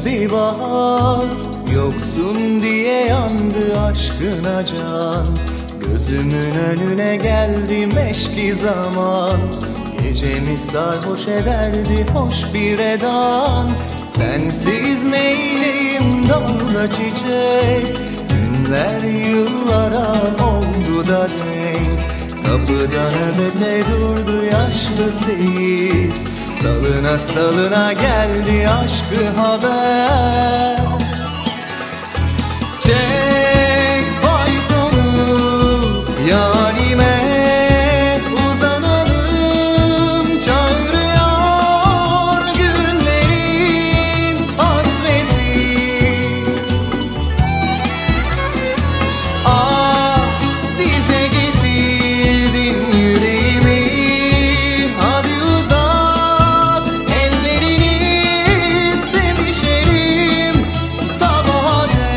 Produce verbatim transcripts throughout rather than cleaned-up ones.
esti bahar. Yoksun diye yandı aşkına can. Gözümün önüne geldi meşki zaman. Gecemi sarhoş ederdi hoş bir edan. Sensiz neyleyim dalda çiçek. Günler yıllara oldu da denk. Kapıda nöbete durdu yaşlı seyis. Salına salına geldi aşkı haber. Çek faytonu yarime, uzanalım çağırıyor günlerin hasreti. Ah dize getirdin yüreğimi, hadi uzat ellerini, sevişelim sabaha dek.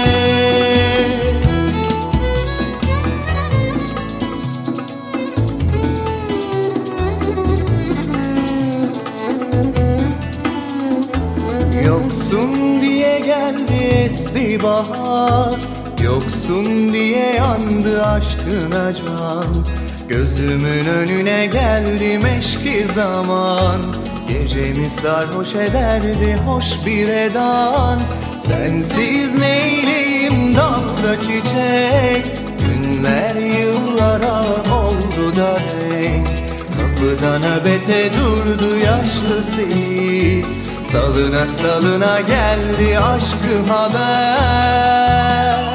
Yoksun diye geldi esti bahar. Yoksun diye yandı aşkına can. Gözümün önüne geldi meşki zaman. Gecemi sarhoş ederdi hoş bir edan. Sensiz neyleyim dalda çiçek. Günler yıllara oldu da denk. Kapıda nöbete durdu yaşlı seyis. Salına salına geldi aşkı haber.